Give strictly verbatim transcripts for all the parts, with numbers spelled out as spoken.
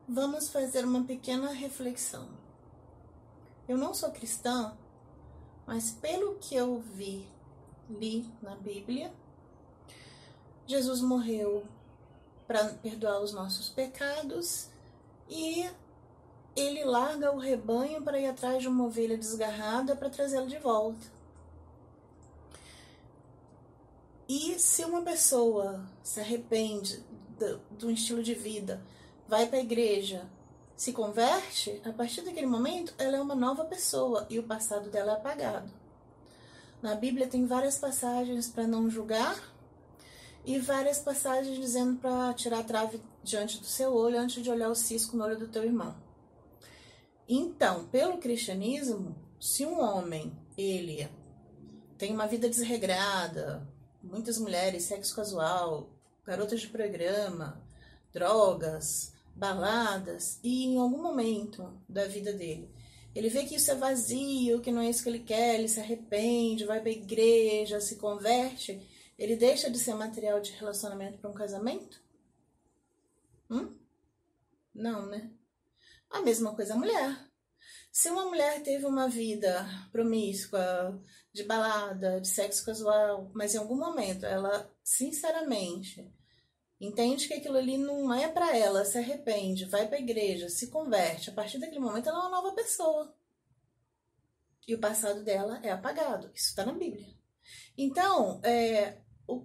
Vamos fazer uma pequena reflexão. Eu não sou cristã, mas pelo que eu vi, li na Bíblia, Jesus morreu para perdoar os nossos pecados e ele larga o rebanho para ir atrás de uma ovelha desgarrada para trazê-la de volta. E se uma pessoa se arrepende do, do estilo de vida, vai para a igreja, se converte, a partir daquele momento ela é uma nova pessoa e o passado dela é apagado. Na Bíblia tem várias passagens para não julgar e várias passagens dizendo para tirar a trave diante do seu olho antes de olhar o cisco no olho do teu irmão. Então, pelo cristianismo, se um homem ele tem uma vida desregrada, muitas mulheres, sexo casual, garotas de programa, drogas, baladas, e em algum momento da vida dele, ele vê que isso é vazio, que não é isso que ele quer, ele se arrepende, vai para a igreja, se converte, ele deixa de ser material de relacionamento para um casamento? Hum? Não, né? A mesma coisa a mulher. Se uma mulher teve uma vida promíscua, de balada, de sexo casual, mas em algum momento ela, sinceramente, entende que aquilo ali não é para ela, se arrepende, vai para a igreja, se converte, a partir daquele momento ela é uma nova pessoa. E o passado dela é apagado. Isso está na Bíblia. Então, é, o,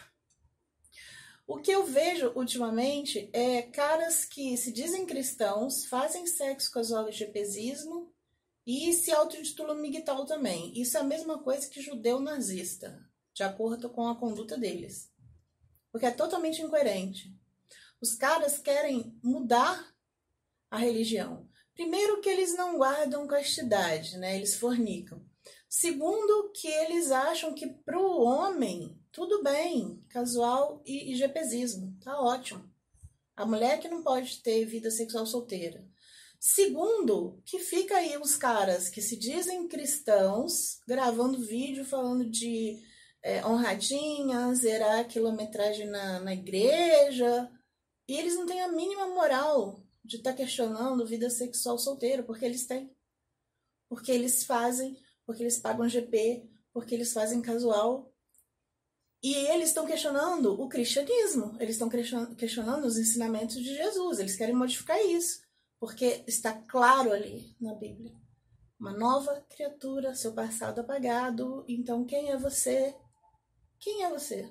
o que eu vejo ultimamente é caras que se dizem cristãos, fazem sexo casual e GPzismo e se auto-intitulam migtal também. Isso é a mesma coisa que judeu nazista, de acordo com a conduta deles. Porque é totalmente incoerente. Os caras querem mudar a religião. Primeiro que eles não guardam castidade, né? Eles fornicam. Segundo que eles acham que pro homem, tudo bem, casual e, e GPzismo, tá ótimo. A mulher que não pode ter vida sexual solteira. Segundo, que fica aí os caras que se dizem cristãos, gravando vídeo falando de É, honradinha, zerar a quilometragem na, na igreja, e eles não têm a mínima moral de estar tá questionando vida sexual solteira, porque eles têm. Porque eles fazem, porque eles pagam G P, porque eles fazem casual. E eles estão questionando o cristianismo, eles estão questionando os ensinamentos de Jesus, eles querem modificar isso, porque está claro ali na Bíblia. Uma nova criatura, seu passado apagado, então quem é você? Quem é você?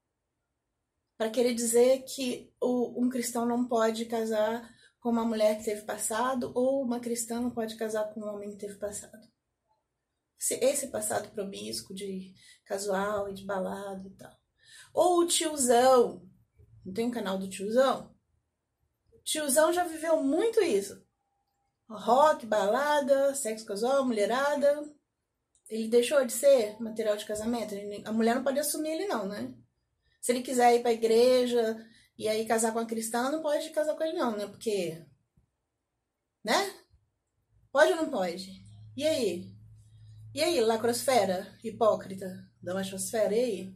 Para querer dizer que o, um cristão não pode casar com uma mulher que teve passado ou uma cristã não pode casar com um homem que teve passado. Esse passado promíscuo de casual e de balada e tal. Ou o tiozão. Não tem um canal do tiozão? O tiozão já viveu muito isso. Rock, balada, sexo casual, mulherada. Ele deixou de ser material de casamento? A mulher não pode assumir ele não, né? Se ele quiser ir pra igreja e aí casar com a cristã, não pode casar com ele não, né? Porque... Né? Pode ou não pode? E aí? E aí, lacrosfera? Hipócrita da machosfera? E aí?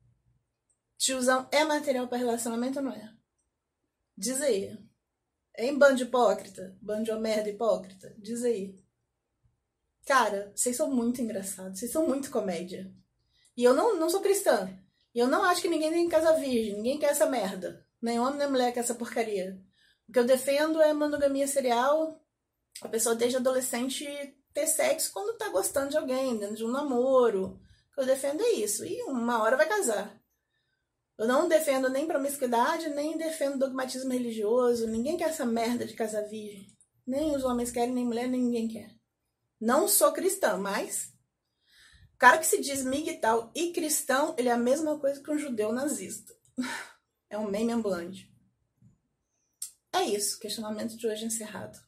Tiozão é material para relacionamento ou não é? Diz aí. É em bando de hipócrita? Bando de merda hipócrita? Diz aí. Cara, vocês são muito engraçados, vocês são muito comédia. E eu não, não sou cristã. E eu não acho que ninguém tem que casar virgem, ninguém quer essa merda. Nem homem nem mulher quer essa porcaria. O que eu defendo é monogamia serial, a pessoa desde adolescente ter sexo quando tá gostando de alguém, dentro de um namoro. O que eu defendo é isso. E uma hora vai casar. Eu não defendo nem promiscuidade, nem defendo dogmatismo religioso. Ninguém quer essa merda de casar virgem. Nem os homens querem, nem mulher, nem ninguém quer. Não sou cristã, mas o cara que se diz migtal e cristão, ele é a mesma coisa que um judeu nazista. É um meme ambulante. É isso, questionamento de hoje encerrado.